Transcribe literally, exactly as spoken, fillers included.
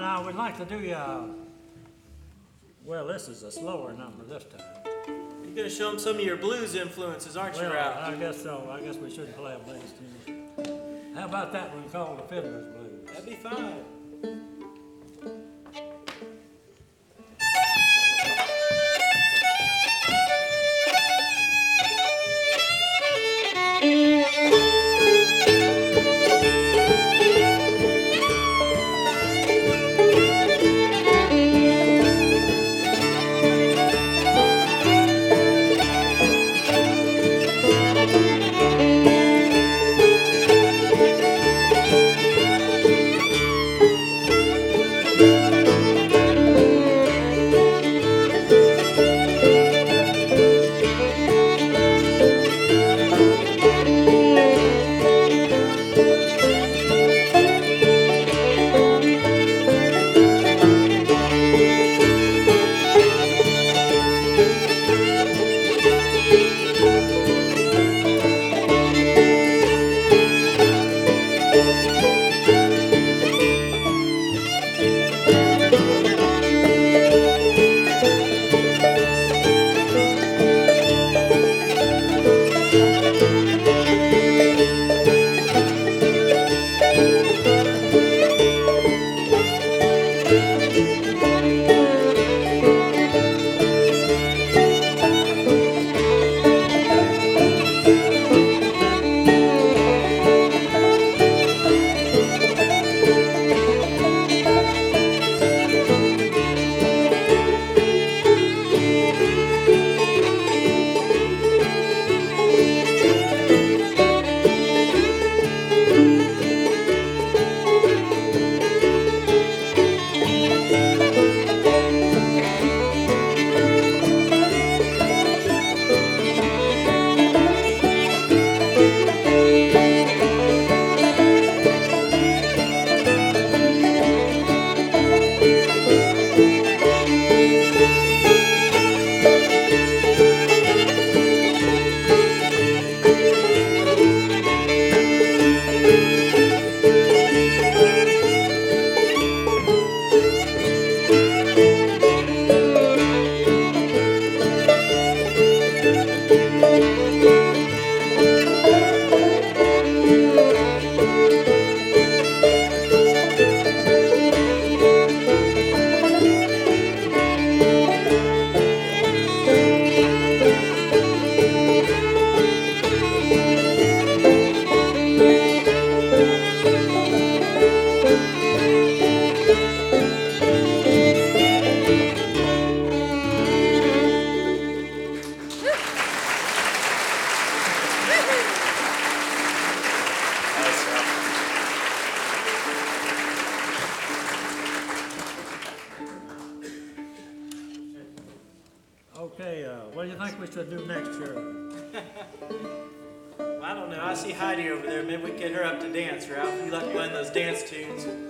Now, we'd like to do, uh, well, this is a slower number this time. You're going to show them some of your blues influences, aren't you, Well, Ralph? I guess so. I guess we shouldn't play a blues tune. How about that one called the Fiddler's Blues? That'd be fine. Okay, uh, what do you think we should do next year? I don't know. I see Heidi over there. Maybe we can get her up to dance, Ralph. You like playing those dance tunes.